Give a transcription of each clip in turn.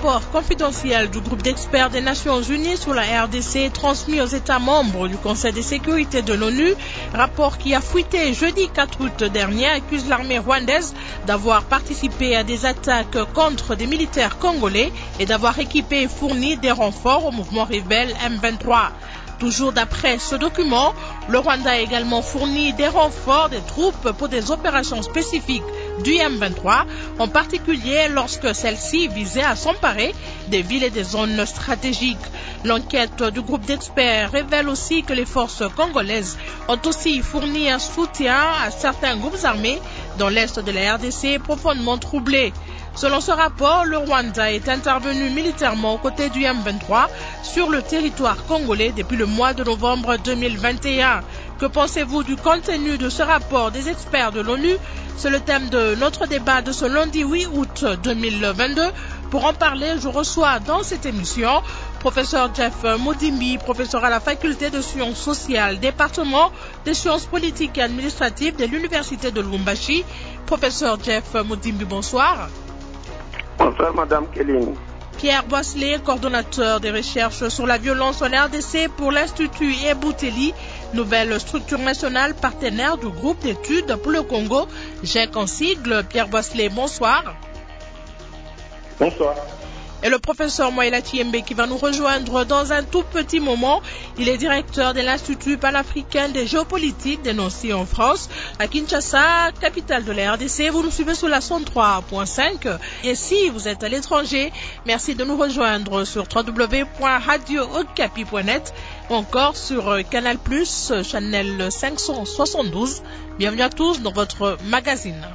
rapport confidentiel du groupe d'experts des Nations Unies sur la RDC transmis aux États membres du Conseil de sécurité de l'ONU, rapport qui a fuité jeudi 4 août dernier, accuse l'armée rwandaise d'avoir participé à des attaques contre des militaires congolais et d'avoir équipé et fourni des renforts au mouvement rebelle M23. Toujours d'après ce document, le Rwanda a également fourni des renforts des troupes pour des opérations spécifiques du M23, en particulier lorsque celle-ci visait à s'emparer des villes et des zones stratégiques. L'enquête du groupe d'experts révèle aussi que les forces congolaises ont aussi fourni un soutien à certains groupes armés dans l'est de la RDC profondément troublés. Selon ce rapport, le Rwanda est intervenu militairement aux côtés du M23 sur le territoire congolais depuis le mois de novembre 2021. Que pensez-vous du contenu de ce rapport des experts de l'ONU? C'est le thème de notre débat de ce lundi 8 août 2022. Pour en parler, je reçois dans cette émission professeur Jeff Modimbi, professeur à la faculté de sciences sociales, département des sciences politiques et administratives de l'université de Lubumbashi. Professeur Jeff Modimbi, bonsoir. Bonsoir, Madame Kéline. Pierre Boisselet, coordonnateur des recherches sur la violence en RDC pour l'Institut Ebouteli, nouvelle structure nationale partenaire du groupe d'études pour le Congo, GEC en sigle. Pierre Boisselet, bonsoir. Bonsoir. Et le professeur Moïla Tiembe qui va nous rejoindre dans un tout petit moment. Il est directeur de l'Institut panafricain des géopolitiques dénoncé en France, à Kinshasa, capitale de la RDC. Vous nous suivez sur la 103.5. Et si vous êtes à l'étranger, merci de nous rejoindre sur www.radiookapi.net ou encore sur Canal+, channel 572. Bienvenue à tous dans votre magazine.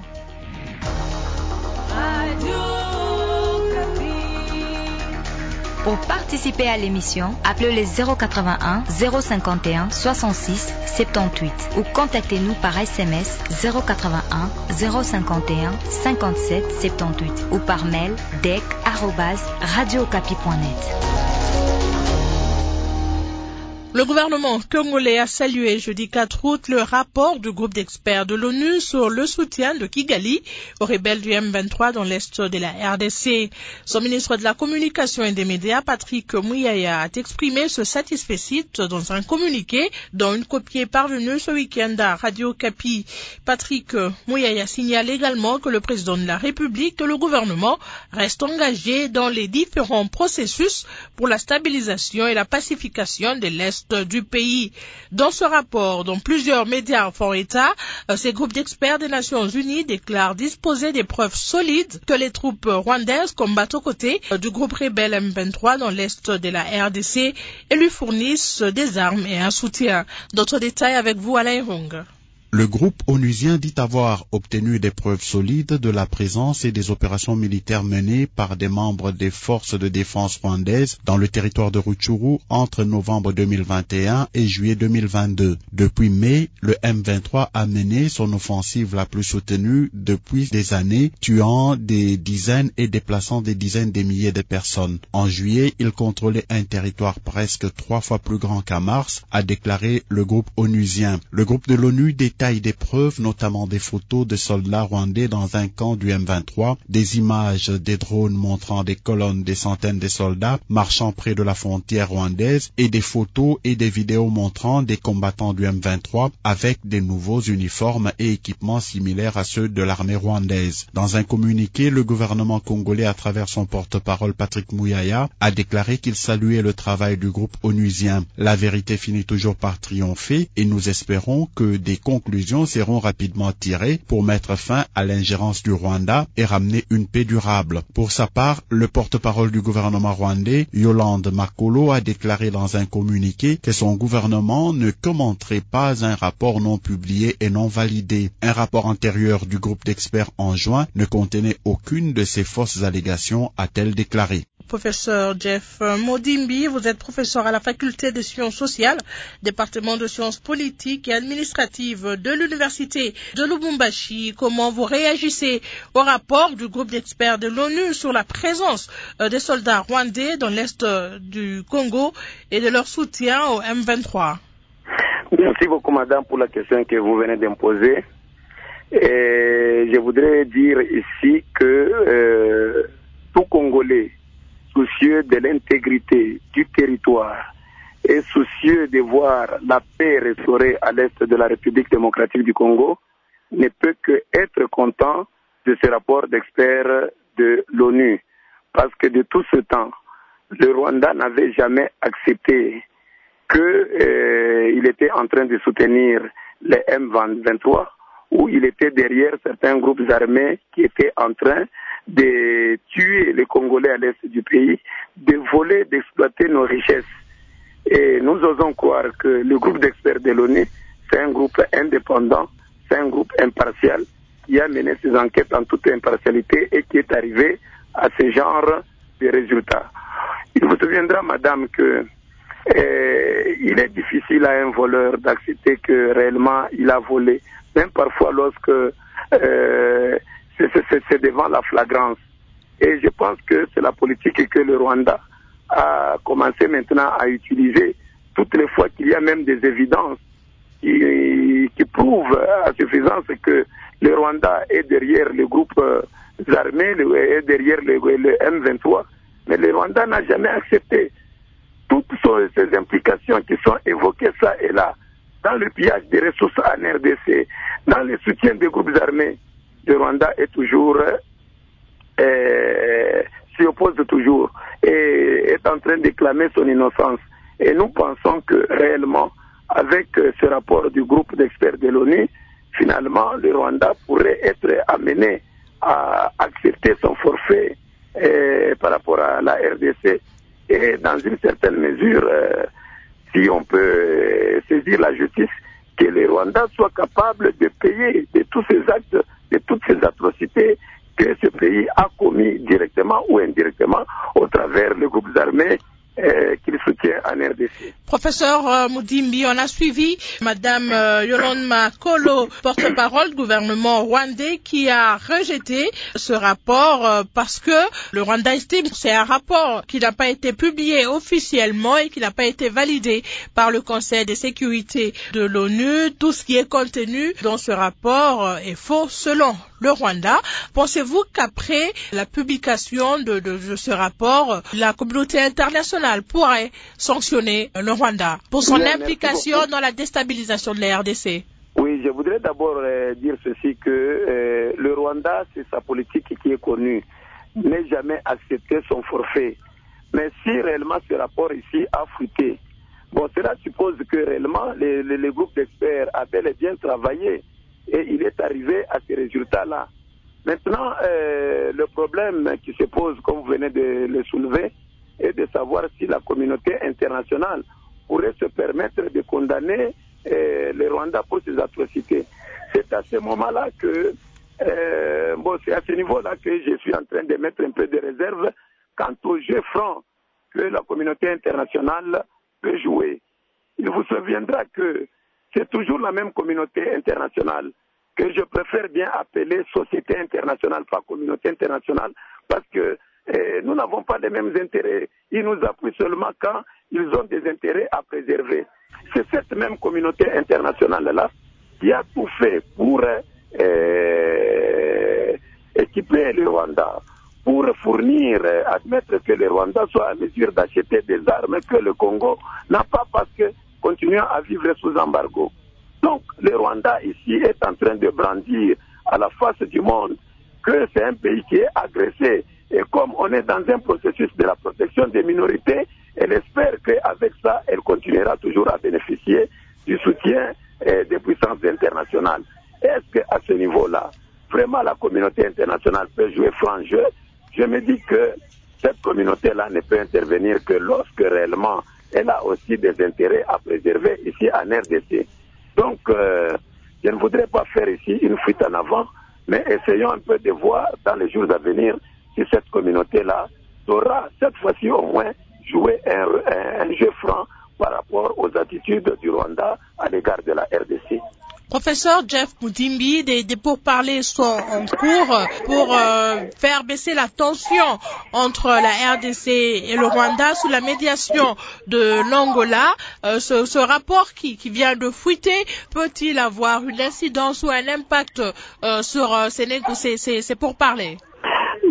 Pour participer à l'émission, appelez les 081 051 66 78 ou contactez-nous par SMS 081 051 57 78 ou par mail dec@radiocapi.net. Le gouvernement congolais a salué jeudi 4 août le rapport du groupe d'experts de l'ONU sur le soutien de Kigali aux rebelles du M23 dans l'est de la RDC. Son ministre de la Communication et des Médias, Patrick Muyaya, a exprimé ce satisfecit dans un communiqué dont une copie est parvenue ce week-end à Radio Kapi. Patrick Muyaya signale également que le président de la République et le gouvernement restent engagés dans les différents processus pour la stabilisation et la pacification de l'est du pays. Dans ce rapport, dont plusieurs médias font état, ces groupes d'experts des Nations Unies déclarent disposer des preuves solides que les troupes rwandaises combattent aux côtés du groupe rebelle M23 dans l'est de la RDC et lui fournissent des armes et un soutien. D'autres détails avec vous, Alain Hung. Le groupe onusien dit avoir obtenu des preuves solides de la présence et des opérations militaires menées par des membres des forces de défense rwandaises dans le territoire de Rutshuru entre novembre 2021 et juillet 2022. Depuis mai, le M23 a mené son offensive la plus soutenue depuis des années, tuant des dizaines et déplaçant des dizaines de milliers de personnes. En juillet, il contrôlait un territoire presque 3 fois plus grand qu'à mars, a déclaré le groupe onusien. Le groupe de l'ONU détaille des preuves, notamment des photos de soldats rwandais dans un camp du M23, des images des drones montrant des colonnes des centaines de soldats marchant près de la frontière rwandaise et des photos et des vidéos montrant des combattants du M23 avec des nouveaux uniformes et équipements similaires à ceux de l'armée rwandaise. Dans un communiqué, le gouvernement congolais, à travers son porte-parole Patrick Muyaya, a déclaré qu'il saluait le travail du groupe onusien. La vérité finit toujours par triompher et nous espérons que des conclusions seront rapidement tirées pour mettre fin à l'ingérence du Rwanda et ramener une paix durable. Pour sa part, le porte-parole du gouvernement rwandais, Yolande Makolo, a déclaré dans un communiqué que son gouvernement ne commenterait pas un rapport non publié et non validé. Un rapport antérieur du groupe d'experts en juin ne contenait aucune de ces fausses allégations, a-t-elle déclaré. Professeur Jeff Modimbi, vous êtes professeur à la faculté des sciences sociales, département de sciences politiques et administratives de l'université de Lubumbashi. Comment vous réagissez au rapport du groupe d'experts de l'ONU sur la présence des soldats rwandais dans l'est du Congo et de leur soutien au M23? Merci beaucoup, madame, pour la question que vous venez d'imposer. Et je voudrais dire ici que tout Congolais soucieux de l'intégrité du territoire et soucieux de voir la paix restaurée à l'est de la République démocratique du Congo, ne peut qu'être content de ce rapport d'experts de l'ONU. Parce que de tout ce temps, le Rwanda n'avait jamais accepté qu'il était en train de soutenir les M23, où il était derrière certains groupes armés qui étaient en train de tuer les Congolais à l'est du pays, de voler, d'exploiter nos richesses. Et nous osons croire que le groupe d'experts de l'ONU, c'est un groupe indépendant, c'est un groupe impartial qui a mené ses enquêtes en toute impartialité et qui est arrivé à ce genre de résultats. Il vous souviendra, madame, que il est difficile à un voleur d'accepter que réellement il a volé, même parfois lorsque c'est devant la flagrance. Et je pense que c'est la politique que le Rwanda a commencé maintenant à utiliser toutes les fois qu'il y a même des évidences qui prouvent à suffisance que le Rwanda est derrière les groupes armés, est derrière le M23, mais le Rwanda n'a jamais accepté toutes ces implications qui sont évoquées ça et là, dans le pillage des ressources en RDC, dans le soutien des groupes armés. Le Rwanda est toujours s'y oppose toujours et est en train de clamer son innocence. Et nous pensons que réellement, avec ce rapport du groupe d'experts de l'ONU, finalement, le Rwanda pourrait être amené à accepter son forfait par rapport à la RDC et dans une certaine mesure, si on peut saisir la justice, que le Rwanda soit capable de payer de tous ces actes, de toutes ces atrocités que ce pays a commis directement ou indirectement au travers des groupes armés qu'il soutient en RDC. Professeur Mudimbi, on a suivi Madame Yolande Makolo, porte-parole du gouvernement rwandais, qui a rejeté ce rapport parce que le Rwanda estime que c'est un rapport qui n'a pas été publié officiellement et qui n'a pas été validé par le Conseil de sécurité de l'ONU. Tout ce qui est contenu dans ce rapport est faux selon le Rwanda. Pensez-vous qu'après la publication de ce rapport, la communauté internationale pourrait sanctionner le Rwanda pour son implication dans la déstabilisation de la RDC? Oui, je voudrais d'abord dire ceci, que le Rwanda, c'est sa politique qui est connue, n'est jamais accepté son forfait. Mais si réellement ce rapport ici a fuité, bon, cela suppose que réellement les groupes d'experts a bel et bien travaillé et il est arrivé à ces résultats-là. Maintenant, le problème qui se pose, comme vous venez de le soulever, est de savoir si la communauté internationale pourrait se permettre de condamner le Rwanda pour ses atrocités. C'est à ce moment-là que, c'est à ce niveau-là que je suis en train de mettre un peu de réserve quant au jeu franc que la communauté internationale peut jouer. Il vous souviendra que c'est toujours la même communauté internationale que je préfère bien appeler société internationale, pas communauté internationale, parce que nous n'avons pas les mêmes intérêts. Ils nous appuient seulement quand ils ont des intérêts à préserver. C'est cette même communauté internationale-là qui a tout fait pour équiper le Rwanda, pour fournir, admettre que le Rwanda soit à mesure d'acheter des armes que le Congo n'a pas, parce que continuant à vivre sous embargo. Donc, le Rwanda ici est en train de brandir à la face du monde que c'est un pays qui est agressé. Et comme on est dans un processus de la protection des minorités, elle espère qu'avec ça, elle continuera toujours à bénéficier du soutien des puissances internationales. Est-ce qu'à ce niveau-là, vraiment la communauté internationale peut jouer franc jeu? Je me dis que cette communauté-là ne peut intervenir que lorsque réellement elle a aussi des intérêts à préserver ici en RDC. Donc, je ne voudrais pas faire ici une fuite en avant, mais essayons un peu de voir dans les jours à venir si cette communauté-là saura, cette fois-ci au moins, jouer un jeu franc par rapport aux attitudes du Rwanda à l'égard de la RDC. Professeur Jeff Mudimbi, des pourparlers sont en cours pour faire baisser la tension entre la RDC et le Rwanda sous la médiation de l'Angola. Ce rapport qui vient de fuiter peut-il avoir une incidence ou un impact sur ces pourparlers?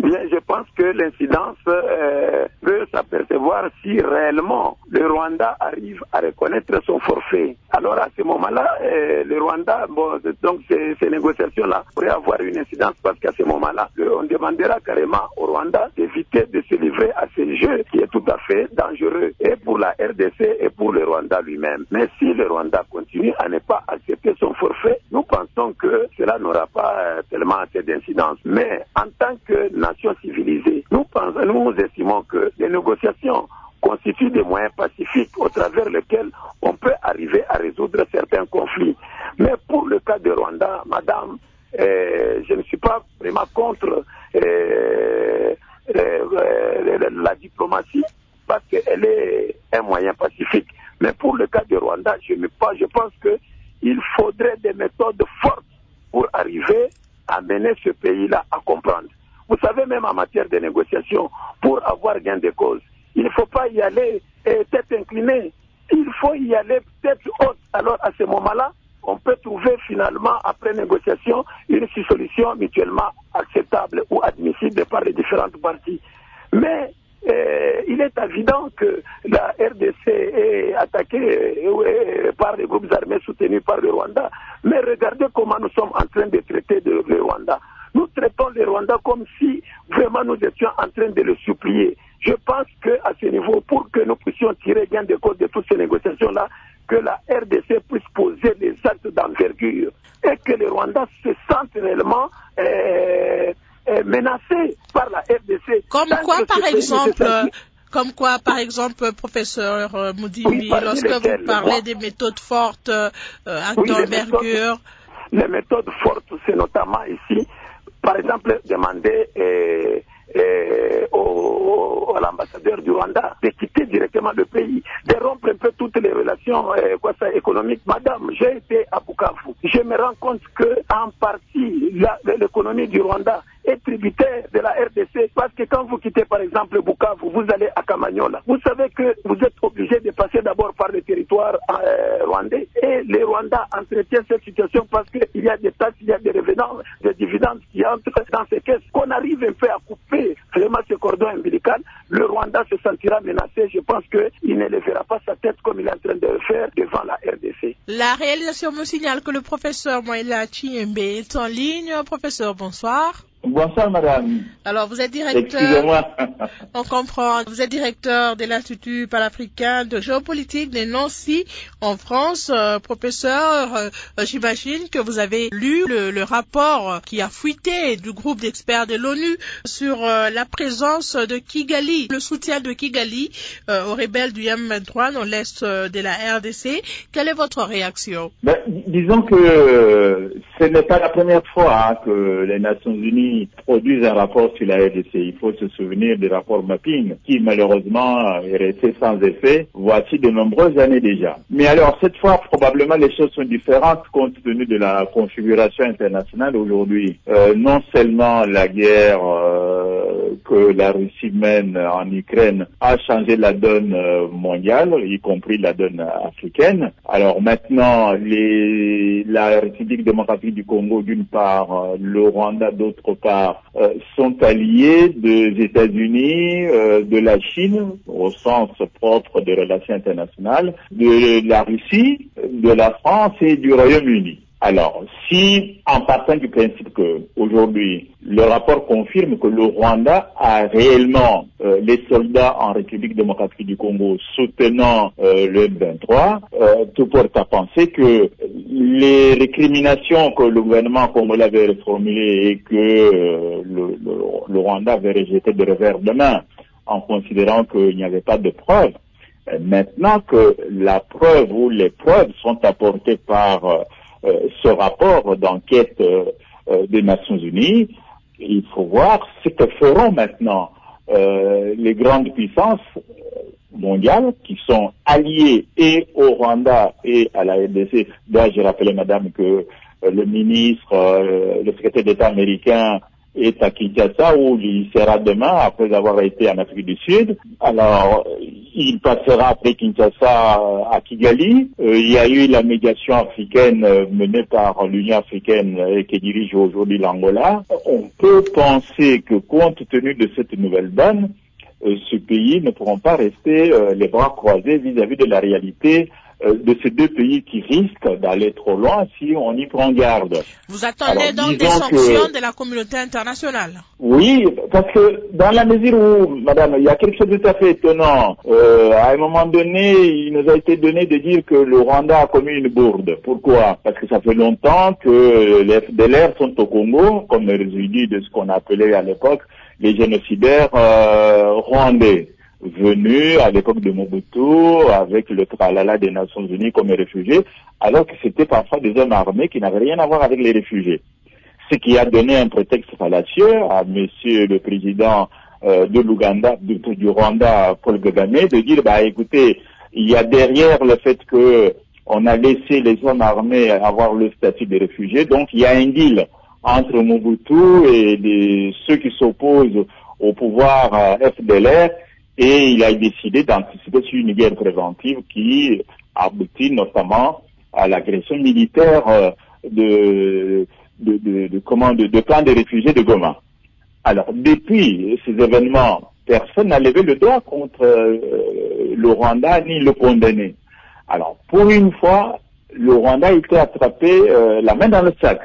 Bien, je pense que l'incidence peut s'apercevoir si réellement le Rwanda arrive à reconnaître son forfait. Alors à ce moment-là, le Rwanda, donc ces négociations-là pourraient avoir une incidence parce qu'à ce moment-là, on demandera carrément au Rwanda d'éviter de se livrer à ce jeu qui est tout à fait dangereux et pour la RDC et pour le Rwanda lui-même. Mais si le Rwanda continue à ne pas accepter son forfait, nous pensons que cela n'aura pas tellement assez d'incidence. Mais en tant que nation civilisée, nous estimons que les négociations constituent des moyens pacifiques au travers lesquels on peut arriver à résoudre certains conflits. Mais pour le cas de Rwanda, madame, je ne suis pas vraiment contre la diplomatie parce qu'elle est un moyen pacifique. Mais pour le cas de Rwanda, je pense qu'il faudrait des méthodes fortes pour arriver à mener ce pays-là à comprendre. Vous savez, même en matière de négociation, pour avoir gain de cause, il ne faut pas y aller tête inclinée. Il faut y aller tête haute. Alors à ce moment-là, on peut trouver finalement, après négociation, une solution mutuellement acceptable ou admissible par les différentes parties. Mais il est évident que la RDC est attaquée par les groupes armés soutenus par le Rwanda. Mais regardez comment nous sommes en train de traiter le Rwanda. Nous traitons le Rwanda comme si vraiment nous étions en train de le supplier. Je pense qu'à ce niveau, pour que nous puissions tirer gain de cause de toutes ces négociations-là, que la RDC puisse poser des actes d'envergure et que le Rwanda se sente réellement menacé par la RDC. Comme quoi, par exemple, professeur Moudimbi, lorsque vous parlez des méthodes fortes, actes d'envergure. Les méthodes fortes, c'est notamment ici, par exemple, demander à l'ambassadeur du Rwanda de quitter directement le pays, de rompre un peu toutes les relations économiques. Madame, j'ai été à Bukavu. Je me rends compte que en partie, l'économie du Rwanda est tributaire de la RDC parce que quand vous quittez par exemple Bukavu, vous allez à Kamanyola. Vous savez que vous êtes obligé de passer d'abord par le territoire rwandais et le Rwanda entretient cette situation parce qu'il y a des taxes, il y a des revenants, des dividendes qui entrent dans ces caisses. Qu'on arrive un peu à couper vraiment ce cordon ombilical, le Rwanda se sentira menacé. Je pense qu'il ne lèvera pas sa tête comme il est en train de le faire devant la RDC. La réalisation me signale que le professeur Moïla Chiembe est en ligne. Professeur, bonsoir. Bonsoir madame. Alors vous êtes directeur. Excusez-moi. On comprend. Vous êtes directeur de l'Institut panafricain de géopolitique de Nancy en France. Professeur, j'imagine que vous avez lu le rapport qui a fuité du groupe d'experts de l'ONU sur la présence de Kigali, le soutien de Kigali aux rebelles du M23 dans l'est de la RDC. Quelle est votre réaction? Disons que ce n'est pas la première fois que les Nations Unies produisent un rapport sur la RDC. Il faut se souvenir du rapport Mapping qui malheureusement est resté sans effet voici de nombreuses années déjà. Mais alors cette fois probablement les choses sont différentes compte tenu de la configuration internationale aujourd'hui. Non seulement la guerre que la Russie mène en Ukraine a changé la donne mondiale, y compris la donne africaine. Alors maintenant la République démocratique du Congo d'une part, le Rwanda d'autre part, sont alliés des États-Unis, de la Chine, au sens propre des relations internationales, de la Russie, de la France et du Royaume-Uni. Alors, si, en partant du principe que, aujourd'hui, le rapport confirme que le Rwanda a réellement les soldats en République démocratique du Congo soutenant le M23, tout porte à penser que les récriminations que le gouvernement congolais avait reformulées et que le Rwanda avait rejetées de revers de main en considérant qu'il n'y avait pas de preuves, maintenant que la preuve ou les preuves sont apportées par ce rapport d'enquête des Nations Unies, il faut voir ce que feront maintenant les grandes puissances mondiales qui sont alliées et au Rwanda et à la RDC. Dois-je rappeler, madame, que le ministre, le secrétaire d'État américain est à Kinshasa où il sera demain après avoir été en Afrique du Sud. Alors, il passera après Kinshasa à Kigali. Il y a eu la médiation africaine menée par l'Union africaine et qui dirige aujourd'hui l'Angola. On peut penser que compte tenu de cette nouvelle donne, ce pays ne pourront pas rester les bras croisés vis-à-vis de la réalité de ces deux pays qui risquent d'aller trop loin si on y prend garde. Vous attendez donc des sanctions de la communauté internationale? Oui, parce que dans la mesure où, madame, il y a quelque chose de tout à fait étonnant. À un moment donné, il nous a été donné de dire que le Rwanda a commis une bourde. Pourquoi? Parce que ça fait longtemps que les FDLR sont au Congo, comme résidu de ce qu'on appelait à l'époque les génocidaires rwandais, venus à l'époque de Mobutu avec le tralala des Nations Unies comme réfugiés, alors que c'était parfois des hommes armés qui n'avaient rien à voir avec les réfugiés. Ce qui a donné un prétexte fallacieux à monsieur le président de l'Ouganda, du Rwanda, Paul Kagame, de dire, écoutez, il y a derrière le fait que on a laissé les hommes armés avoir le statut de réfugiés, donc il y a un deal entre Mobutu et ceux qui s'opposent au pouvoir FDLR, et il a décidé d'anticiper sur une guerre préventive qui aboutit notamment à l'agression militaire de camps de réfugiés de Goma. Alors, depuis ces événements, personne n'a levé le doigt contre le Rwanda ni le condamné. Alors, pour une fois, le Rwanda a été attrapé la main dans le sac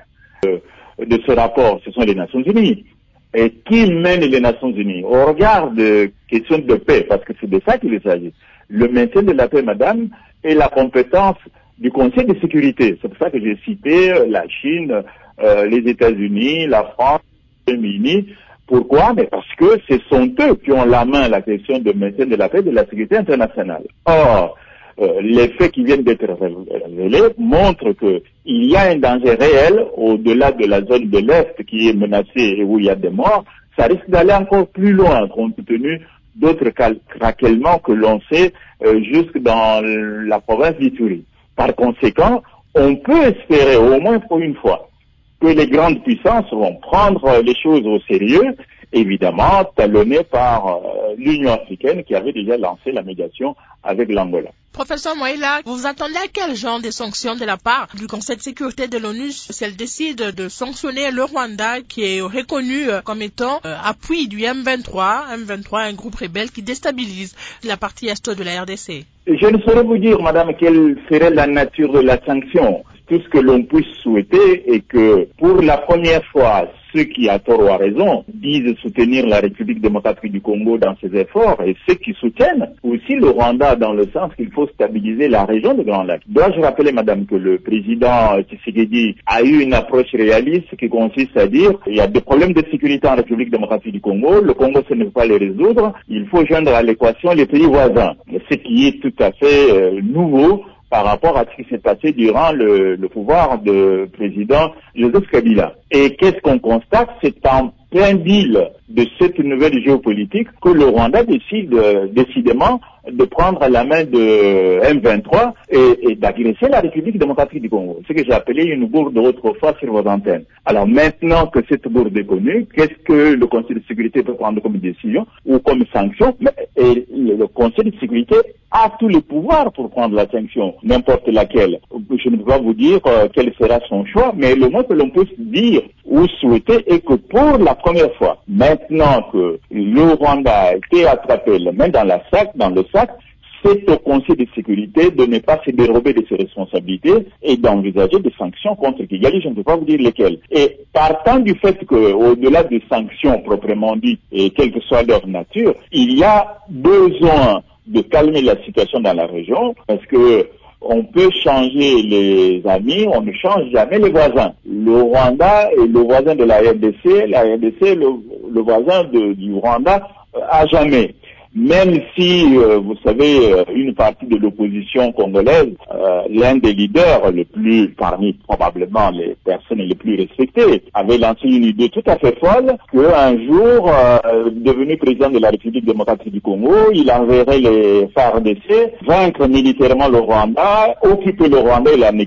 de ce rapport. Ce sont les Nations Unies. Et qui mène les Nations Unies au regard de questions de paix, parce que c'est de ça qu'il s'agit. Le maintien de la paix, madame, est la compétence du Conseil de sécurité. C'est pour ça que j'ai cité la Chine, les États-Unis, la France, les États-Unis. Pourquoi? Mais parce que ce sont eux qui ont la main à la question de maintien de la paix et de la sécurité internationale. Or, les faits qui viennent d'être révélés montrent qu'il y a un danger réel au-delà de la zone de l'Est qui est menacée et où il y a des morts. Ça risque d'aller encore plus loin compte tenu d'autres craquellements que l'on sait jusque dans la province d'Ituri. Par conséquent, on peut espérer au moins pour une fois que les grandes puissances vont prendre les choses au sérieux, évidemment talonnées par l'Union africaine qui avait déjà lancé la médiation avec l'Angola. Professeur Moïla, vous attendez à quel genre de sanctions de la part du Conseil de sécurité de l'ONU si elle décide de sanctionner le Rwanda qui est reconnu comme étant appui du M23, un groupe rebelle qui déstabilise la partie est de la RDC? Je ne saurais vous dire, madame, quelle serait la nature de la sanction. Tout ce que l'on puisse souhaiter est que, pour la première fois, ceux qui, à tort ou à raison, disent soutenir la République démocratique du Congo dans ses efforts, et ceux qui soutiennent aussi le Rwanda dans le sens qu'il faut stabiliser la région de Grand Lac. Dois-je rappeler, madame, que le président Tshisekedi a eu une approche réaliste qui consiste à dire qu'il y a des problèmes de sécurité en République démocratique du Congo, le Congo ce ne peut pas les résoudre, il faut joindre à l'équation les pays voisins. Ce qui est tout à fait nouveau par rapport à ce qui s'est passé durant le pouvoir de président Joseph Kabila. Et qu'est-ce qu'on constate? C'est en plein deal de cette nouvelle géopolitique que le Rwanda décide décidément de prendre la main de M23 et d'agresser la République démocratique du Congo. Ce que j'ai appelé une bourde autrefois sur vos antennes. Alors maintenant que cette bourde est connue, qu'est-ce que le Conseil de sécurité peut prendre comme décision ou comme sanction? Et le Conseil de sécurité a tous les pouvoirs pour prendre la sanction, n'importe laquelle. Je ne peux pas vous dire quel sera son choix, mais le moins que l'on puisse dire ou souhaiter est que pour la première fois, maintenant que le Rwanda a été attrapé la main dans le sac, c'est au Conseil de sécurité de ne pas se dérober de ses responsabilités et d'envisager des sanctions contre Kigali, je ne peux pas vous dire lesquelles. Et partant du fait qu'au-delà des sanctions proprement dites, et quelle que soit leur nature, il y a besoin de calmer la situation dans la région, parce que on peut changer les amis, on ne change jamais les voisins. Le Rwanda est le voisin de la RDC est le voisin du Rwanda à jamais. Même si, vous savez, une partie de l'opposition congolaise, l'un des leaders parmi probablement les personnes les plus respectées, avait lancé une idée tout à fait folle qu'un jour, devenu président de la République démocratique du Congo, il enverrait les FARDC vaincre militairement le Rwanda, occuper le Rwanda et l'annexer.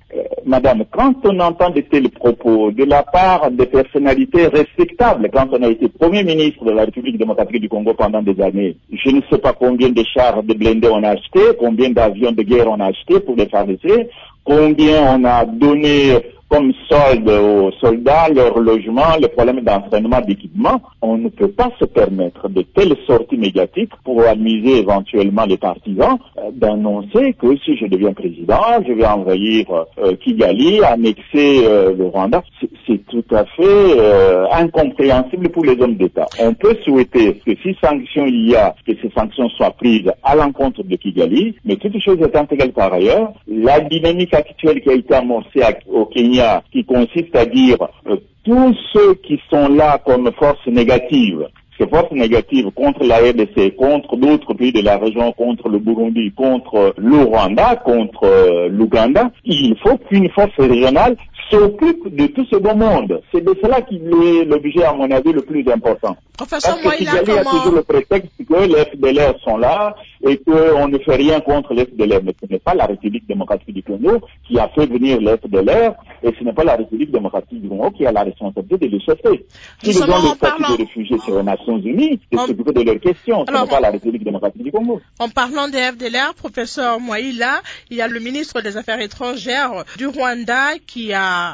Madame, quand on entend de tels propos de la part de personnalités respectables, quand on a été Premier ministre de la République démocratique du Congo pendant des années, je ne sais pas combien de chars de blindés on a acheté, combien d'avions de guerre on a acheté pour les FARDC, combien on a donné comme solde aux soldats, leur logement, les problèmes d'entraînement, d'équipement. On ne peut pas se permettre de telles sorties médiatiques pour amuser éventuellement les partisans d'annoncer que si je deviens président, je vais envahir Kigali, annexer le Rwanda. C'est tout à fait incompréhensible pour les hommes d'État. On peut souhaiter que si sanctions il y a, que ces sanctions soient prises à l'encontre de Kigali, mais toutes choses étant égales par ailleurs, la dynamique actuelle qui a été amorcée au Kenya, qui consiste à dire tous ceux qui sont là comme force négative, ces forces négatives contre la RDC, contre d'autres pays de la région, contre le Burundi, contre le Rwanda, contre l'Ouganda, il faut qu'une force régionale s'occupe de tout ce beau monde. C'est de cela qu'il est l'objet, à mon avis, le plus important. Professeur Parce que Kigali a toujours le prétexte que les FDLR sont là et qu'on ne fait rien contre les FDLR. Mais ce n'est pas la République démocratique du Congo qui a fait venir les FDLR et ce n'est pas la République démocratique du Congo qui a la responsabilité de les chasser. S'ils ont le statut de réfugiés sur les Nations Unies, c'est s'occuper de leurs questions. Ce n'est pas la République démocratique du Congo. En parlant des FDLR, professeur Mouaïla, il y a le ministre des Affaires étrangères du Rwanda qui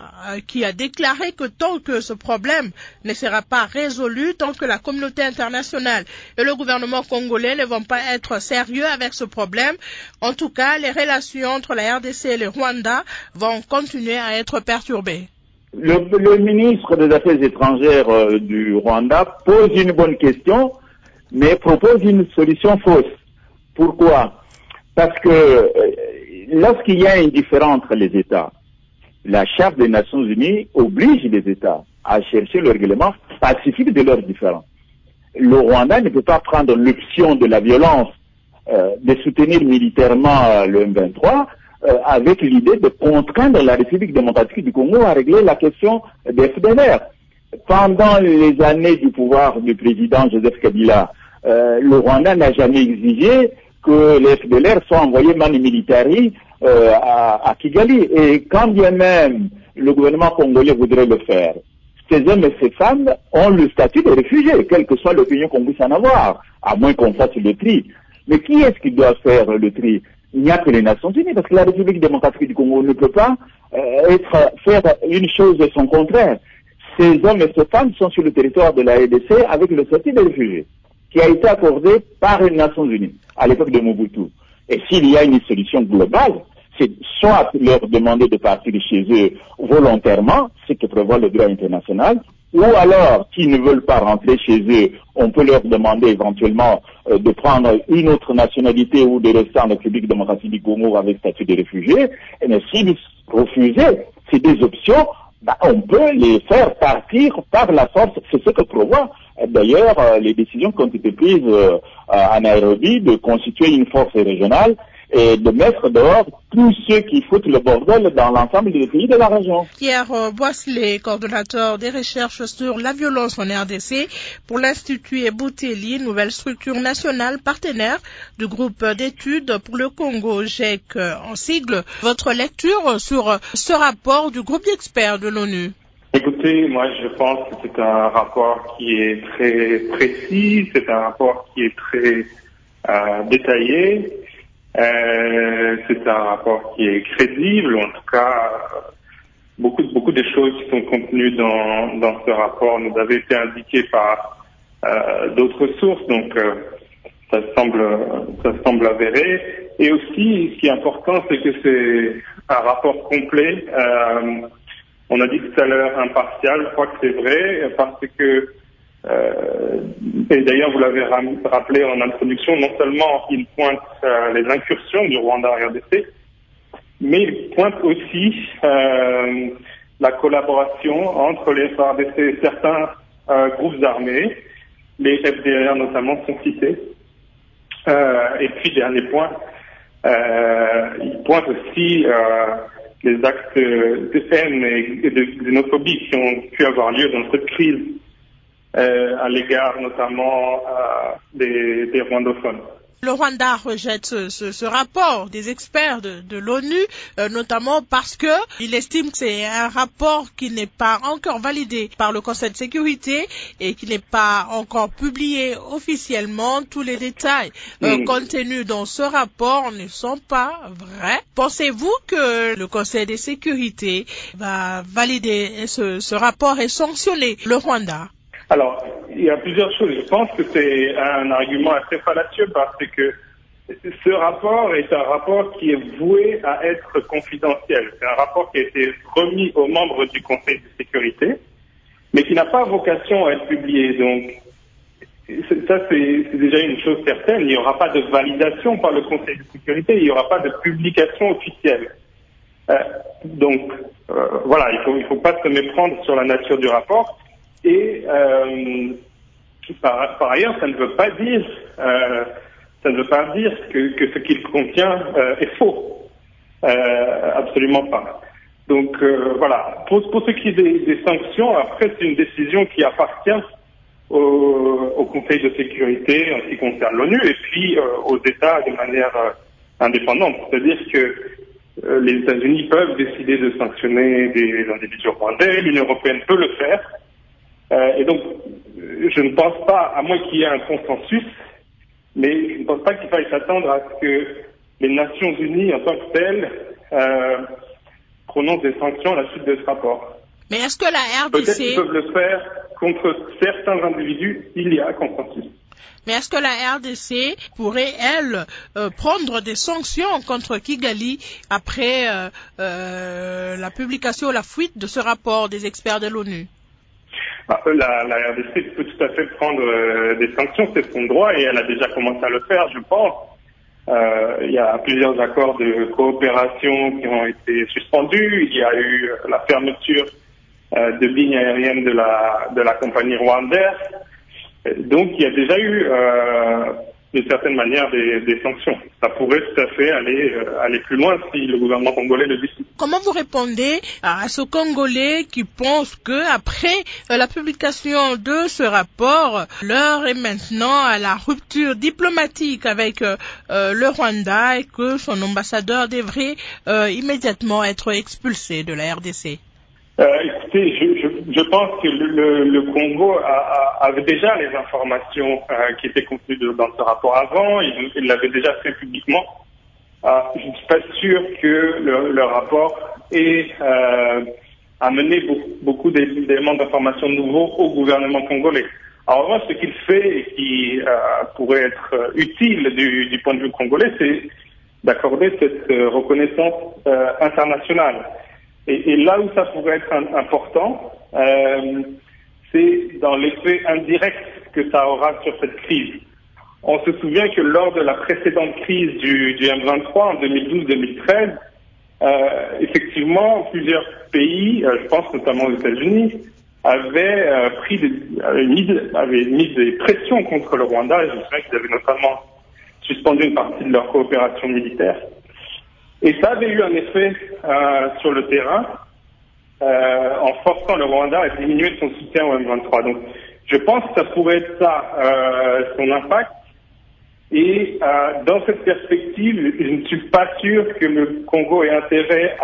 a déclaré que tant que ce problème ne sera pas résolu, tant que la communauté internationale et le gouvernement congolais ne vont pas être sérieux avec ce problème, en tout cas, les relations entre la RDC et le Rwanda vont continuer à être perturbées. Le ministre des Affaires étrangères du Rwanda pose une bonne question, mais propose une solution fausse. Pourquoi? Parce que lorsqu'il y a un différend entre les États, la Charte des Nations Unies oblige les États à chercher le règlement pacifique de leurs différends. Le Rwanda ne peut pas prendre l'option de la violence, de soutenir militairement le M23, avec l'idée de contraindre la République démocratique du Congo à régler la question des FDLR. Pendant les années du pouvoir du président Joseph Kabila, le Rwanda n'a jamais exigé que les FDLR soient envoyés manu militari à Kigali. Et quand bien même le gouvernement congolais voudrait le faire, ces hommes et ces femmes ont le statut de réfugiés, quelle que soit l'opinion qu'on puisse en avoir, à moins qu'on fasse le tri. Mais qui est-ce qui doit faire le tri? Il n'y a que les Nations Unies, parce que la République démocratique du Congo ne peut pas faire une chose de son contraire. Ces hommes et ces femmes sont sur le territoire de la RDC avec le statut de réfugiés, qui a été accordé par les Nations Unies à l'époque de Mobutu. Et s'il y a une solution globale, c'est soit leur demander de partir de chez eux volontairement, ce que prévoit le droit international, ou alors, s'ils ne veulent pas rentrer chez eux, on peut leur demander éventuellement de prendre une autre nationalité ou de rester en République démocratique du Congo avec statut de réfugiés. Mais s'ils refusaient ces deux options, on peut les faire partir par la force. C'est ce que prévoit d'ailleurs les décisions qui ont été prises à Nairobi de constituer une force régionale et de mettre dehors tous ceux qui foutent le bordel dans l'ensemble des pays de la région. Pierre Boisselet, coordonnateur des recherches sur la violence en RDC pour l'Institut Ebouteli, nouvelle structure nationale partenaire du groupe d'études pour le Congo, GEC en sigle. Votre lecture sur ce rapport du groupe d'experts de l'ONU? Écoutez, moi je pense que c'est un rapport qui est très précis, c'est un rapport qui est très détaillé. C'est un rapport qui est crédible, en tout cas, beaucoup de choses qui sont contenues dans ce rapport nous avaient été indiquées par d'autres sources, donc ça semble avéré. Et aussi, ce qui est important, c'est que c'est un rapport complet. On a dit tout à l'heure impartial, je crois que c'est vrai, parce que et d'ailleurs, vous l'avez rappelé en introduction, non seulement il pointe les incursions du Rwanda en RDC, mais il pointe aussi la collaboration entre les FARDC et certains groupes armés, les FDLR notamment sont cités. Et puis, dernier point, il pointe aussi les actes de haine et de xénophobie qui ont pu avoir lieu dans cette crise à l'égard notamment des rwandophones. Le Rwanda rejette ce rapport des experts de l'ONU, notamment parce que il estime que c'est un rapport qui n'est pas encore validé par le Conseil de sécurité et qui n'est pas encore publié officiellement. Tous les détails contenus dans ce rapport ne sont pas vrais. Pensez-vous que le Conseil de sécurité va valider ce rapport et sanctionner le Rwanda? Alors, il y a plusieurs choses. Je pense que c'est un argument assez fallacieux parce que ce rapport est un rapport qui est voué à être confidentiel. C'est un rapport qui a été remis aux membres du Conseil de sécurité, mais qui n'a pas vocation à être publié. Donc, ça, c'est déjà une chose certaine. Il n'y aura pas de validation par le Conseil de sécurité, il n'y aura pas de publication officielle. Voilà, il faut pas se méprendre sur la nature du rapport. Et par ailleurs, ça ne veut pas dire que ce qu'il contient est faux. Absolument pas. Donc voilà. Pour ce qui est des sanctions, après c'est une décision qui appartient au Conseil de sécurité en ce qui concerne l'ONU et puis aux États de manière indépendante. C'est-à-dire que les États-Unis peuvent décider de sanctionner des individus rwandais, l'Union européenne peut le faire. Et donc, je ne pense pas, à moins qu'il y ait un consensus, mais je ne pense pas qu'il faille s'attendre à ce que les Nations Unies, en tant que telles, prononcent des sanctions à la suite de ce rapport. Mais est-ce que la RDC... Peut-être qu'ils peuvent le faire contre certains individus s'il y a consensus. Mais est-ce que la RDC pourrait, elle, prendre des sanctions contre Kigali après la publication, la fuite de ce rapport des experts de l'ONU? La RDC peut tout à fait prendre des sanctions, c'est son droit et elle a déjà commencé à le faire, je pense. Il y a plusieurs accords de coopération qui ont été suspendus. Il y a eu la fermeture de lignes aériennes de la compagnie rwandaise. Donc il y a déjà eu d'une certaine manière des sanctions. Ça pourrait tout à fait aller plus loin si le gouvernement congolais le décide. Comment vous répondez à ce Congolais qui pense que après la publication de ce rapport, l'heure est maintenant à la rupture diplomatique avec le Rwanda et que son ambassadeur devrait immédiatement être expulsé de la RDC? Écoutez, je pense que le Congo avait déjà les informations qui étaient contenues dans ce rapport avant. Il l'avait déjà fait publiquement. Je ne suis pas sûr que le rapport ait amené beaucoup d'éléments d'information nouveaux au gouvernement congolais. En revanche, ce qu'il fait et qui pourrait être utile du point de vue congolais, c'est d'accorder cette reconnaissance internationale. Et là où ça pourrait être important, c'est dans l'effet indirect que ça aura sur cette crise. On se souvient que lors de la précédente crise du M23 en 2012-2013, effectivement, plusieurs pays, je pense notamment aux États-Unis, avaient mis des pressions contre le Rwanda. Je me souviens qu'ils avaient notamment suspendu une partie de leur coopération militaire. Et ça avait eu un effet sur le terrain en forçant le Rwanda à diminuer son soutien au M23. Donc, je pense que ça pourrait être ça, son impact. Et dans cette perspective, je ne suis pas sûr que le Congo ait intérêt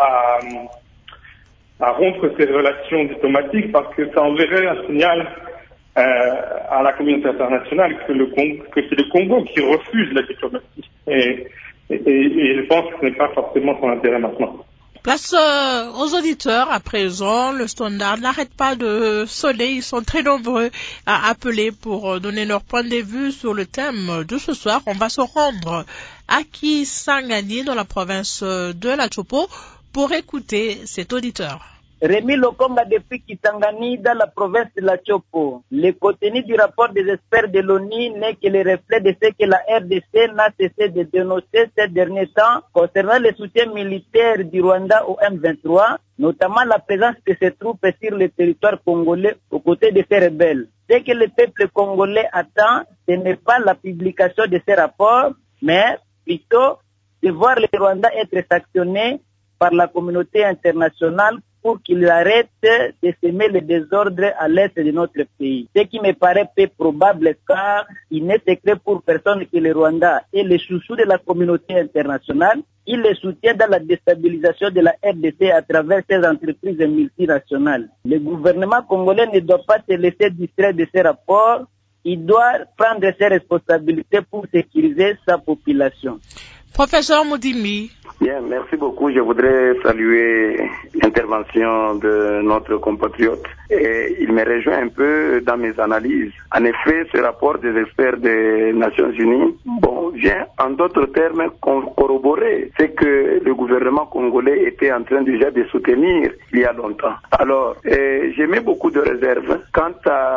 à rompre ses relations diplomatiques parce que ça enverrait un signal à la communauté internationale que c'est le Congo qui refuse la diplomatie. Et je pense que ce n'est pas forcément son intérêt maintenant. Place aux auditeurs à présent. Le Standard n'arrête pas de sonner. Ils sont très nombreux à appeler pour donner leur point de vue sur le thème de ce soir. On va se rendre à Kisangani dans la province de la Chopo pour écouter cet auditeur. Rémi Lokonga depuis Kisangani dans la province de la Chopo. Le contenu du rapport des experts de l'ONU n'est que le reflet de ce que la RDC n'a cessé de dénoncer ces derniers temps concernant le soutien militaire du Rwanda au M23, notamment la présence de ses troupes sur le territoire congolais aux côtés de ces rebelles. Ce que le peuple congolais attend, ce n'est pas la publication de ces rapports, mais plutôt de voir le Rwanda être sanctionné par la communauté internationale pour qu'il arrête de semer le désordre à l'est de notre pays. Ce qui me paraît peu probable car il n'est secret pour personne que le Rwanda est le chouchou de la communauté internationale. Il le soutient dans la déstabilisation de la RDC à travers ses entreprises multinationales. Le gouvernement congolais ne doit pas se laisser distraire de ces rapports. Il doit prendre ses responsabilités pour sécuriser sa population. Professeur Moudimi. Bien, merci beaucoup. Je voudrais saluer l'intervention de notre compatriote. Et il me rejoint un peu dans mes analyses. En effet, ce rapport des experts des Nations Unies, vient en d'autres termes corroborer ce que le gouvernement congolais était en train déjà de soutenir il y a longtemps. Alors, j'ai mis beaucoup de réserves quant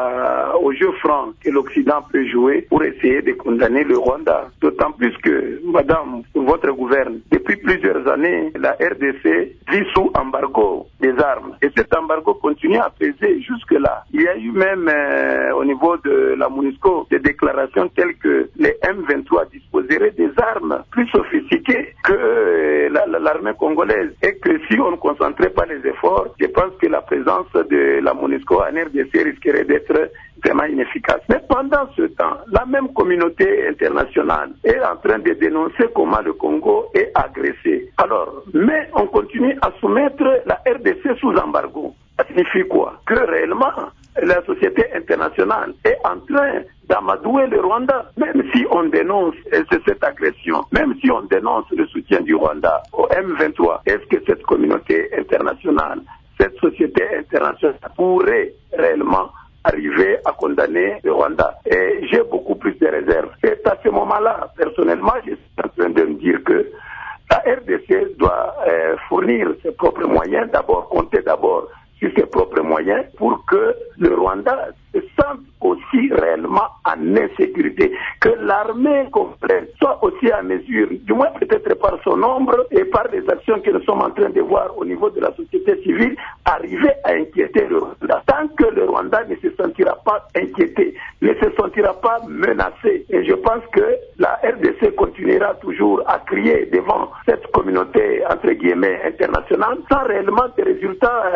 au jeu franc que l'Occident peut jouer pour essayer de condamner le Rwanda. D'autant plus que, madame, votre gouvernement, depuis plusieurs années, la RDC vit sous embargo des armes. Et cet embargo continue à peser jusque-là. Il y a eu même au niveau de la MONUSCO des déclarations telles que les M23 disposeraient des armes plus sophistiquées que l'armée congolaise. Et que si on ne concentrait pas les efforts, je pense que la présence de la MONUSCO en RDC risquerait d'être vraiment inefficace. Mais pendant ce temps, la même communauté internationale est en train de dénoncer comment le Congo est agressé. Alors, mais on continue à soumettre la RDC sous embargo. Ça signifie quoi? Que réellement, la société internationale est en train d'amadouer le Rwanda, même si on dénonce cette agression, même si on dénonce le soutien du Rwanda au M23. Est-ce que cette communauté internationale, cette société internationale pourrait réellement arriver à condamner le Rwanda? Et j'ai beaucoup plus de réserves. Et à ce moment-là, personnellement, je suis en train de me dire que la RDC doit fournir ses propres moyens, compter d'abord sur ses propres moyens pour que le Rwanda se sente aussi réellement en insécurité, que l'armée complète soit aussi à mesure, du moins peut-être par son nombre et par les actions que nous sommes en train de voir au niveau de la société civile, arriver à inquiéter le Rwanda. Tant que le Rwanda ne se sentira pas inquiété, ne se sentira pas menacé, et je pense que la RDC continuera toujours à crier devant cette communauté, entre guillemets, internationale, sans réellement des résultats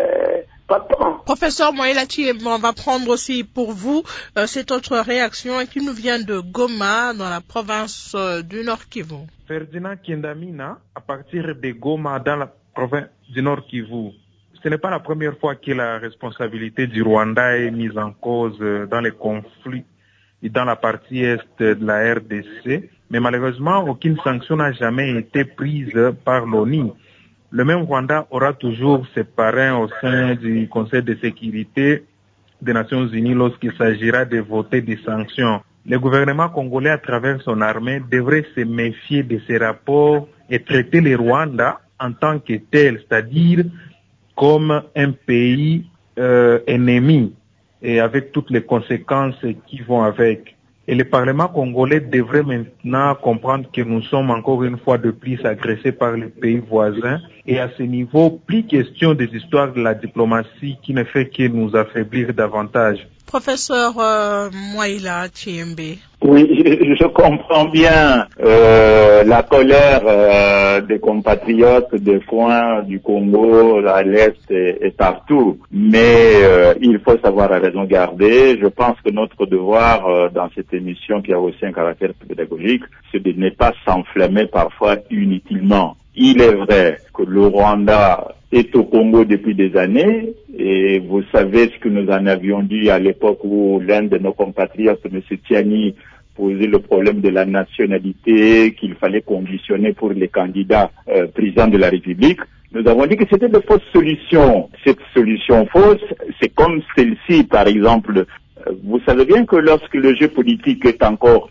Professeur Moïla Chiembe, on va prendre aussi pour vous cette autre réaction qui nous vient de Goma, dans la province du Nord Kivu. Ferdinand Kindamina, à partir de Goma, dans la province du Nord Kivu. Ce n'est pas la première fois que la responsabilité du Rwanda est mise en cause dans les conflits et dans la partie est de la RDC, mais malheureusement, aucune sanction n'a jamais été prise par l'ONU. Le même Rwanda aura toujours ses parrains au sein du Conseil de sécurité des Nations Unies lorsqu'il s'agira de voter des sanctions. Le gouvernement congolais, à travers son armée, devrait se méfier de ces rapports et traiter le Rwanda en tant que tel, c'est-à-dire comme un pays ennemi et avec toutes les conséquences qui vont avec. Et le Parlement congolais devrait maintenant comprendre que nous sommes encore une fois de plus agressés par les pays voisins. Et à ce niveau, plus question des histoires de la diplomatie qui ne fait que nous affaiblir davantage. Professeur Moïla Chiembe. Oui, je comprends bien la colère des compatriotes des coins du Congo, à l'Est et partout. Mais il faut savoir à raison garder. Je pense que notre devoir dans cette émission qui a aussi un caractère pédagogique, c'est de ne pas s'enflammer parfois inutilement. Il est vrai que le Rwanda est au Congo depuis des années et vous savez ce que nous en avions dit à l'époque où l'un de nos compatriotes, M. Tiani, posait le problème de la nationalité qu'il fallait conditionner pour les candidats présidents de la République. Nous avons dit que c'était de fausses solutions. Cette solution fausse, c'est comme celle-ci, par exemple. Vous savez bien que lorsque le jeu politique est encore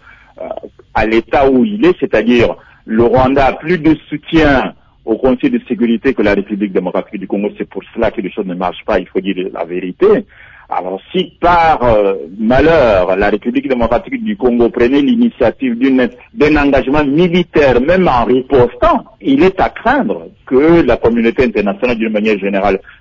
à l'état où il est, c'est-à-dire le Rwanda a plus de soutien au Conseil de sécurité que la République démocratique du Congo, c'est pour cela que les choses ne marchent pas, il faut dire la vérité. Alors si par malheur la République démocratique du Congo prenait l'initiative d'un engagement militaire, même en ripostant, il est à craindre que la communauté internationale d'une manière générale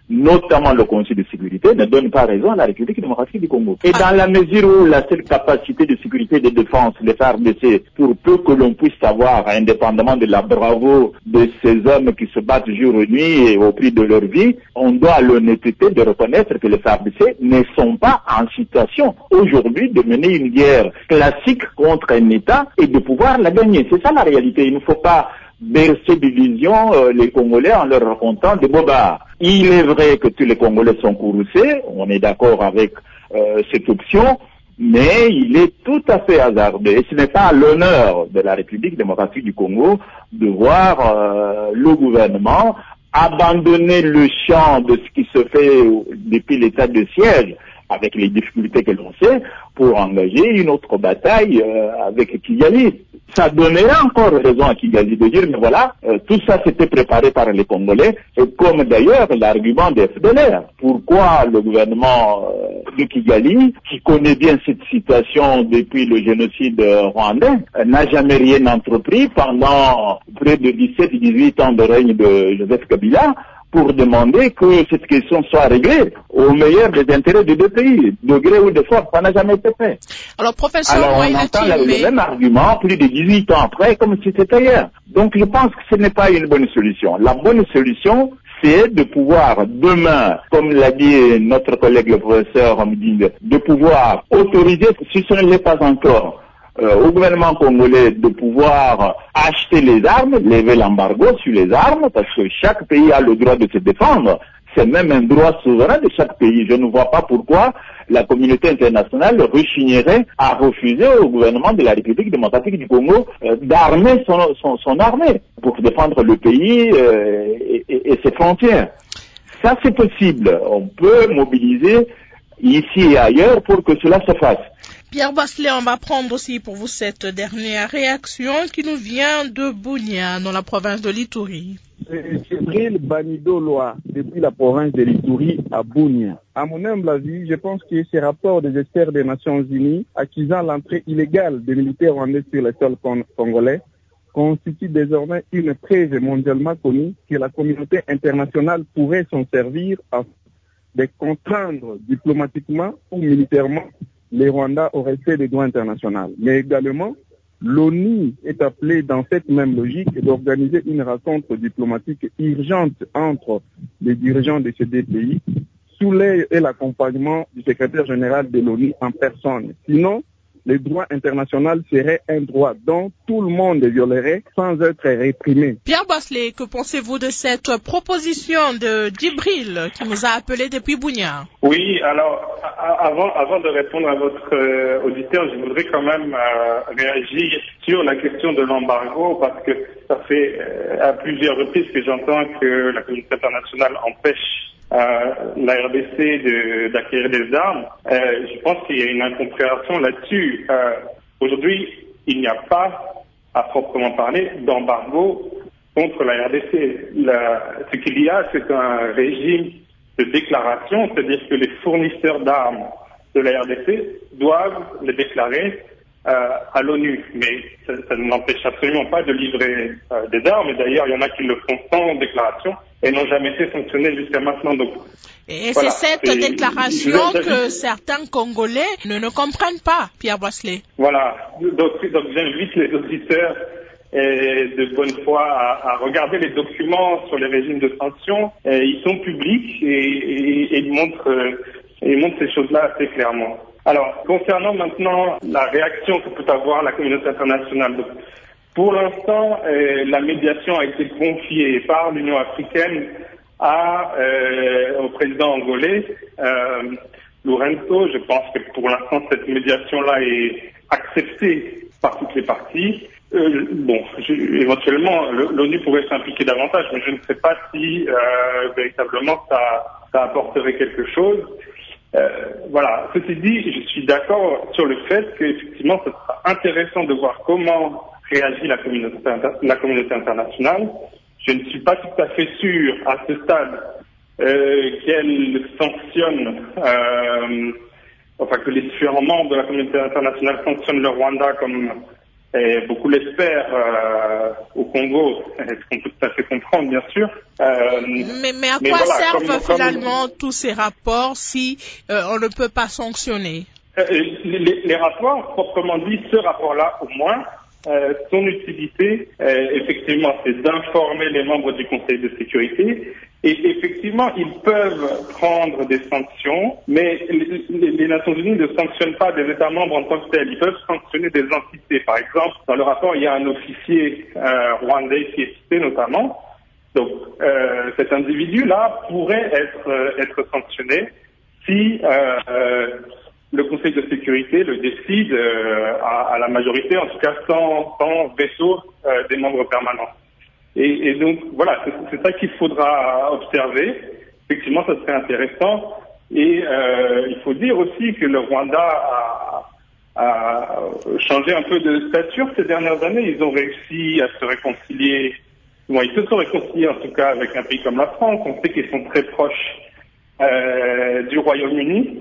notamment le Conseil de sécurité, ne donne pas raison à la République démocratique du Congo. Et dans la mesure où la seule capacité de sécurité et de défense, les FARDC, pour peu que l'on puisse savoir, indépendamment de la bravoure de ces hommes qui se battent jour et nuit et au prix de leur vie, on doit l'honnêteté de reconnaître que les FARDC ne sont pas en situation aujourd'hui de mener une guerre classique contre un État et de pouvoir la gagner. C'est ça la réalité. Il ne faut pas bercer d'illusions les Congolais en leur racontant des bobards. Il est vrai que tous les Congolais sont courroucés, on est d'accord avec cette option, mais il est tout à fait hasardeux. Et ce n'est pas à l'honneur de la République démocratique du Congo de voir le gouvernement abandonner le champ de ce qui se fait depuis l'état de siège, avec les difficultés que l'on sait, pour engager une autre bataille avec Kigali. Ça donnerait encore raison à Kigali de dire, mais voilà, tout ça s'était préparé par les Congolais, et comme d'ailleurs l'argument des FDLR. Pourquoi le gouvernement de Kigali, qui connaît bien cette situation depuis le génocide rwandais, n'a jamais rien entrepris pendant près de 17-18 ans de règne de Joseph Kabila, pour demander que cette question soit réglée au meilleur des intérêts des deux pays, de gré ou de force, ça n'a jamais été fait. Alors, professeur, on entend le même argument plus de 18 ans après, comme si c'était hier. Donc, je pense que ce n'est pas une bonne solution. La bonne solution, c'est de pouvoir demain, comme l'a dit notre collègue le professeur Hamding, de pouvoir autoriser, si ce ne l'est pas encore, au gouvernement congolais de pouvoir acheter les armes, lever l'embargo sur les armes, parce que chaque pays a le droit de se défendre. C'est même un droit souverain de chaque pays. Je ne vois pas pourquoi la communauté internationale rechignerait à refuser au gouvernement de la République démocratique du Congo d'armer son armée pour défendre le pays et ses frontières. Ça, c'est possible. On peut mobiliser ici et ailleurs pour que cela se fasse. Pierre Bachelet, on va prendre aussi pour vous cette dernière réaction qui nous vient de Bunia, dans la province de l'Ituri. Cyril Banidoloa, depuis la province de l'Ituri à Bunia. À mon humble avis, je pense que ces rapports des experts des Nations Unies accusant l'entrée illégale des militaires rwandais sur le sol congolais constitue désormais une preuve mondialement connue que la communauté internationale pourrait s'en servir afin de contraindre diplomatiquement ou militairement les Rwandais au respect des droits internationaux. Mais également, l'ONU est appelée dans cette même logique d'organiser une rencontre diplomatique urgente entre les dirigeants de ces deux pays sous l'œil et l'accompagnement du secrétaire général de l'ONU en personne. Sinon, le droit international serait un droit dont tout le monde violerait sans être réprimé. Pierre Bachelet, que pensez-vous de cette proposition de Djibril qui nous a appelé depuis Bunia? Oui, alors avant de répondre à votre auditeur, je voudrais quand même réagir sur la question de l'embargo parce que ça fait à plusieurs reprises que j'entends que la communauté internationale empêche la RDC d'acquérir des armes. Je pense qu'il y a une incompréhension là-dessus. Aujourd'hui, il n'y a pas, à proprement parler, d'embargo contre la RDC. Ce qu'il y a, c'est un régime de déclaration, c'est-à-dire que les fournisseurs d'armes de la RDC doivent les déclarer à l'ONU. Mais ça ne n'empêche absolument pas de livrer des armes. Et d'ailleurs, il y en a qui le font sans déclaration et n'ont jamais été sanctionnés jusqu'à maintenant. Donc, et voilà, c'est cette déclaration que certains Congolais ne comprennent pas, Pierre Bachelet. Voilà. Donc j'invite les auditeurs de bonne foi à regarder les documents sur les régimes de sanctions. Ils sont publics et ils montrent ces choses-là assez clairement. Alors, concernant maintenant la réaction que peut avoir la communauté internationale, donc, pour l'instant, la médiation a été confiée par l'Union africaine au président angolais, Lourenço. Je pense que pour l'instant, cette médiation-là est acceptée par toutes les parties. Éventuellement, l'ONU pourrait s'impliquer davantage, mais je ne sais pas si véritablement ça apporterait quelque chose. Voilà. Ceci dit, je suis d'accord sur le fait qu'effectivement, ce sera intéressant de voir comment réagit la communauté internationale. Je ne suis pas tout à fait sûr à ce stade qu'elle sanctionne, que les différents membres de la communauté internationale sanctionnent le Rwanda comme et beaucoup l'espèrent au Congo, ce qu'on peut tout à fait comprendre, bien sûr. Mais à quoi servent finalement tous ces rapports si on ne peut pas sanctionner? Les rapports, proprement dit, ce rapport-là, au moins, son utilité, effectivement, c'est d'informer les membres du Conseil de sécurité. Et effectivement, ils peuvent prendre des sanctions, mais les Nations Unies ne sanctionnent pas des États membres en tant que tels. Ils peuvent sanctionner des entités. Par exemple, dans le rapport, il y a un officier rwandais qui est cité notamment. Donc, cet individu-là pourrait être sanctionné si le Conseil de sécurité le décide à la majorité, en tout cas sans veto des membres permanents. Et donc, voilà, c'est ça qu'il faudra observer. Effectivement, ça serait intéressant. Et il faut dire aussi que le Rwanda a changé un peu de stature ces dernières années. Ils ont réussi à se réconcilier. Bon, ils se sont réconciliés en tout cas avec un pays comme la France. On sait qu'ils sont très proches du Royaume-Uni.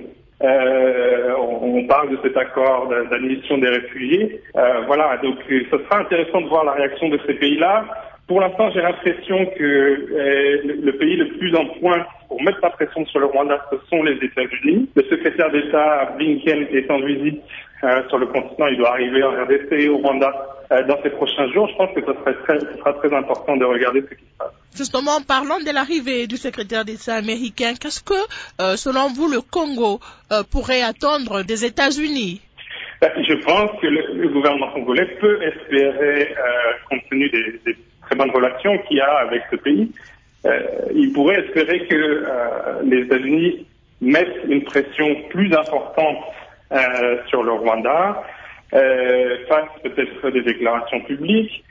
On parle de cet accord d'admission des réfugiés. Voilà, donc ce sera intéressant de voir la réaction de ces pays-là. Pour l'instant, j'ai l'impression que le pays le plus en point pour mettre la pression sur le Rwanda, ce sont les États-Unis. Le secrétaire d'État Blinken est en visite sur le continent. Il doit arriver en RDC et au Rwanda dans ces prochains jours. Je pense que ce sera très important de regarder ce qui se passe. Justement, parlons de l'arrivée du secrétaire d'État américain. Qu'est-ce que, selon vous, le Congo pourrait attendre des États-Unis? Je pense que le gouvernement congolais peut espérer, compte tenu des très bonnes relations qu'il y a avec ce pays, il pourrait espérer que les États-Unis mettent une pression plus importante sur le Rwanda, fassent peut-être des déclarations publiques,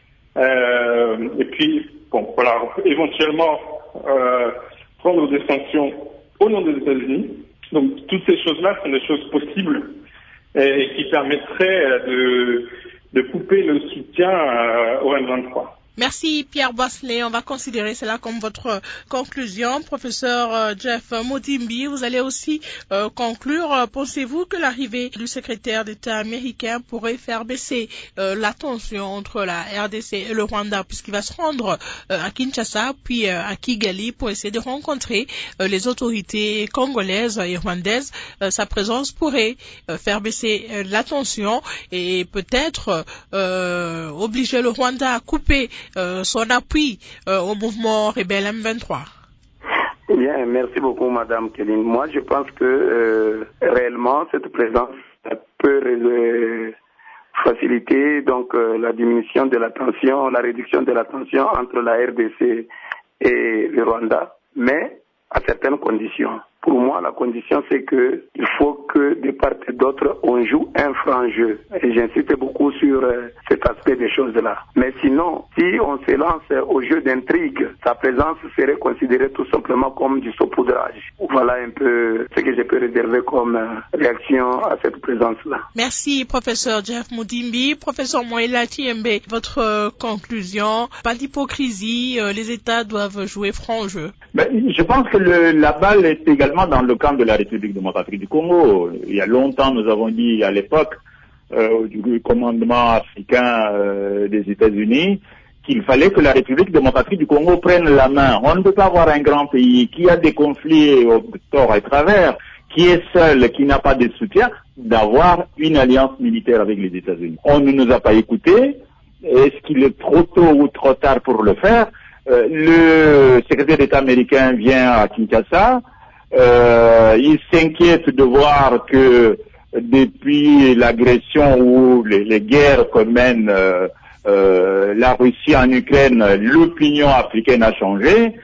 et puis, bon, voilà, éventuellement prendre des sanctions au nom des États-Unis. Donc, toutes ces choses-là sont des choses possibles et qui permettraient de couper le soutien au M23. Merci Pierre Boisselet, on va considérer cela comme votre conclusion. Professeur Jeff Mudimbi, vous allez aussi conclure. Pensez-vous que l'arrivée du secrétaire d'État américain pourrait faire baisser la tension entre la RDC et le Rwanda, puisqu'il va se rendre à Kinshasa puis à Kigali pour essayer de rencontrer les autorités congolaises et rwandaises? Sa présence pourrait faire baisser la tension et peut-être obliger le Rwanda à couper son appui au mouvement rebelle M23. Bien, merci beaucoup Madame Kéline. Moi je pense que réellement cette présence peut faciliter donc la diminution de la tension, la réduction de la tension entre la RDC et le Rwanda, mais à certaines conditions. Pour moi, la condition, c'est que il faut que de part et d'autre, on joue un franc jeu. Et j'insiste beaucoup sur cet aspect des choses-là. Mais sinon, si on se lance au jeu d'intrigue, sa présence serait considérée tout simplement comme du saupoudrage. Voilà un peu ce que je peux réserver comme réaction à cette présence-là. Merci, professeur Jeff Mudimbi. Professeur Moïla Tiembe, votre conclusion, pas d'hypocrisie, les États doivent jouer franc jeu. Je pense que la balle est également dans le camp de la République démocratique du Congo. Il y a longtemps, nous avons dit à l'époque du commandement africain des États-Unis qu'il fallait que la République démocratique du Congo prenne la main. On ne peut pas avoir un grand pays qui a des conflits au tort et travers, qui est seul, qui n'a pas de soutien, d'avoir une alliance militaire avec les États-Unis. On ne nous a pas écoutés. Est-ce qu'il est trop tôt ou trop tard pour le faire? Le secrétaire d'État américain vient à Kinshasa. Il s'inquiète de voir que depuis l'agression ou les guerres que mène la Russie en Ukraine, l'opinion africaine a changé,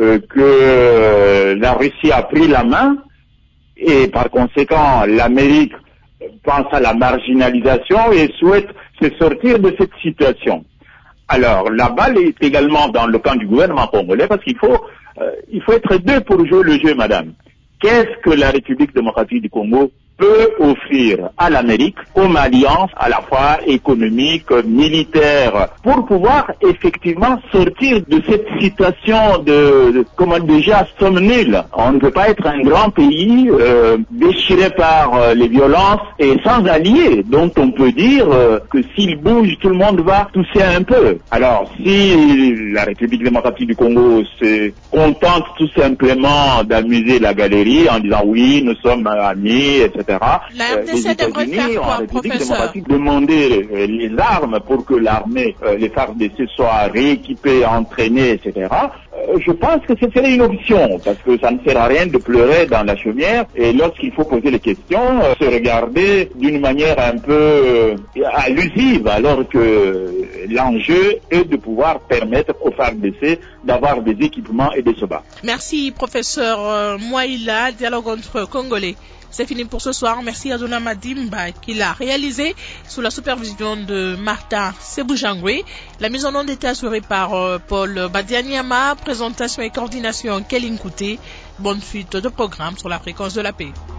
que la Russie a pris la main et par conséquent l'Amérique pense à la marginalisation et souhaite se sortir de cette situation. Alors la balle est également dans le camp du gouvernement congolais parce qu'il faut être deux pour jouer le jeu, madame. Qu'est-ce que la République démocratique du Congo peut offrir à l'Amérique comme alliance à la fois économique, militaire, pour pouvoir effectivement sortir de cette situation de comment déjà sommes nuls. On ne peut pas être un grand pays déchiré par les violences et sans alliés, dont on peut dire que s'il bouge, tout le monde va tousser un peu. Alors si la République démocratique du Congo se contente tout simplement d'amuser la galerie en disant oui, nous sommes amis, etc. La RDC devrait faire quoi, professeur? Demander les armes pour que l'armée, les FARDC soient rééquipées, entraînées, etc. Je pense que ce serait une option, parce que ça ne sert à rien de pleurer dans la chaumière et lorsqu'il faut poser les questions, se regarder d'une manière un peu allusive, alors que l'enjeu est de pouvoir permettre aux FARDC d'avoir des équipements et des soldats. Merci, professeur Mouaïla, dialogue entre Congolais. C'est fini pour ce soir. Merci à Dona Madimba qui l'a réalisé sous la supervision de Martin Seboujangwe. La mise en onde était assurée par Paul Badianyama. Présentation et coordination Kéline Kouté. Bonne suite de programme sur la fréquence de la paix.